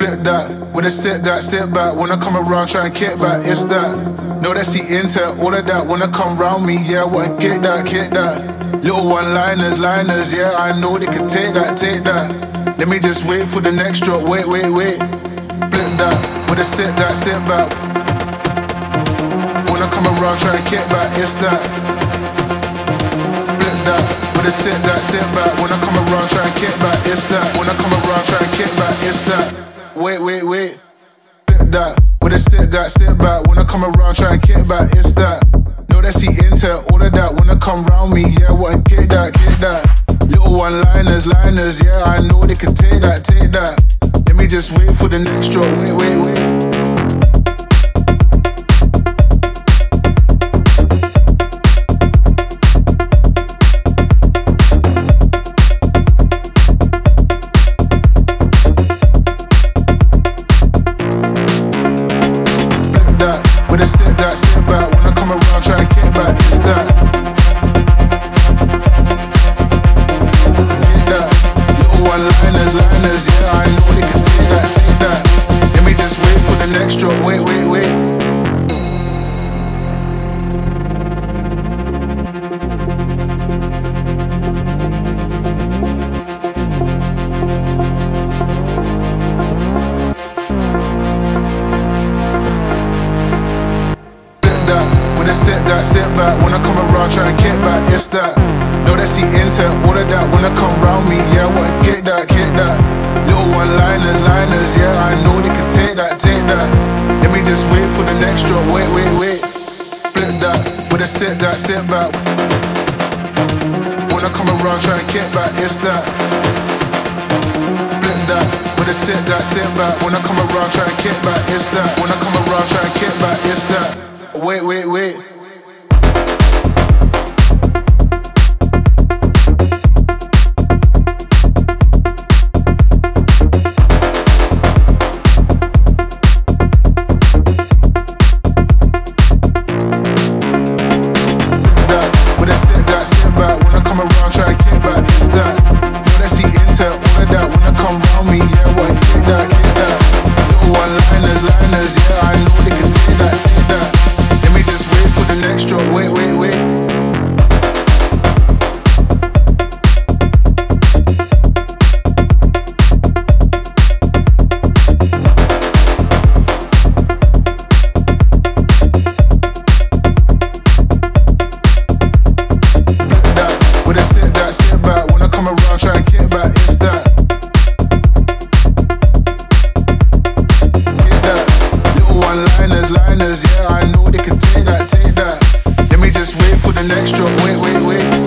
Flip that, with a step back. When I come around, try and kick back, it's that. Know that she into all of that. When I come round me, yeah, wanna kick that. Little one-liners, yeah, I know they can take that. Let me just wait for the next drop, wait. Flip that, with a step back. When I come around, try and kick back, it's that. Flip that, with a step back. When I come around, try and kick back, it's that. When I come around, try and kick back, it's that. Wait. Flip that, with a step back. When I come around, try and kick back, it's that. Know that she into all of that. When I come round me, yeah, wanna kick that. Little one-liners, yeah, I know they can take that. Let me just wait for the next drop, wait. With a step back. When I come around, try and kick back, it's that. Get that. Little one-liners, yeah, I know they can take that. Let me just wait for the next drop, wait. With a step back. When I come around, try and kick back, it's that. Know that she into all of that. When I come round me, yeah, wanna kick that. Little one-liners, yeah, I know they can take that. Let me just wait for the next drop, wait. Flip that, with a step back. When I come around, try and kick back, it's that. Flip that, with a step back. When I come around, try and kick back, it's that. When I come around, try and kick back, it's that. Wait. With a step back. When I come around, try and kick back, it's that. Know that she into all of that. When I come round me, yeah, wanna kick that. Little one-liners, yeah, I know they can take that. Let me just wait for the next drop, wait. With a step back. When I come around, try and kick back, it's that. Get that. Little one-liners, yeah, I know they can take that. Let me just wait for the next drop, wait.